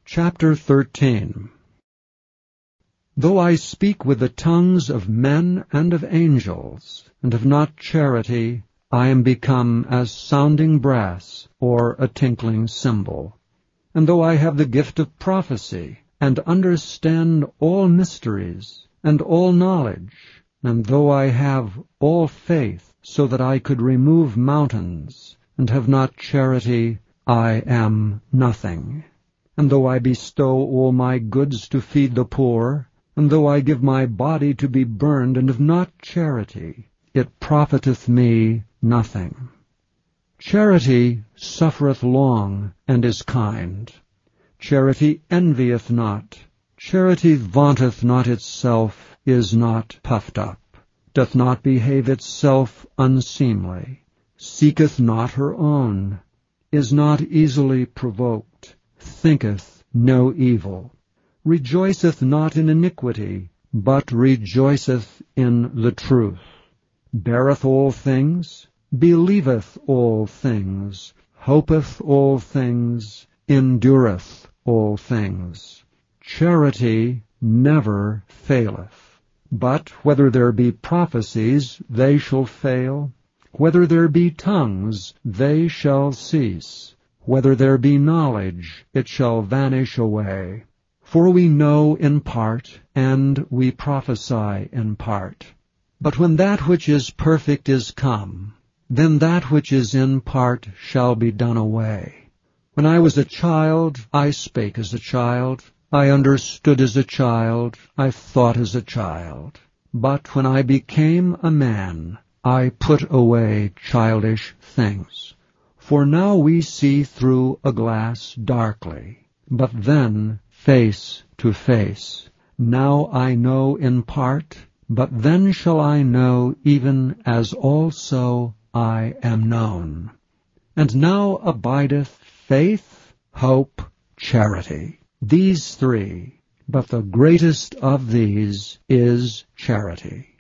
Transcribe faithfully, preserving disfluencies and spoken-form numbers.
Chapter thirteen. Though I speak with the tongues of men and of angels, and have not charity, I am become as sounding brass, or a tinkling cymbal. And though I have the gift of prophecy, and understand all mysteries, and all knowledge, and though I have all faith, so that I could remove mountains, and have not charity, I am nothing. And though I bestow all my goods to feed the poor, and though I give my body to be burned, and have not charity, it profiteth me nothing. Charity suffereth long, and is kind. Charity envieth not. Charity vaunteth not itself, is not puffed up, doth not behave itself unseemly, seeketh not her own, is not easily provoked, thinketh no evil, rejoiceth not in iniquity, but rejoiceth in the truth, beareth all things, believeth all things, hopeth all things, endureth all things. Charity never faileth. But whether there be prophecies, they shall fail. Whether there be tongues, they shall cease. Whether there be knowledge, it shall vanish away. For we know in part, and we prophesy in part. But when that which is perfect is come, then that which is in part shall be done away. When I was a child, I spake as a child, I understood as a child, I thought as a child. But when I became a man, I put away childish things. For now we see through a glass darkly, but then face to face. Now I know in part, but then shall I know even as also I am known. And now abideth faith, hope, charity. These three, but the greatest of these is charity.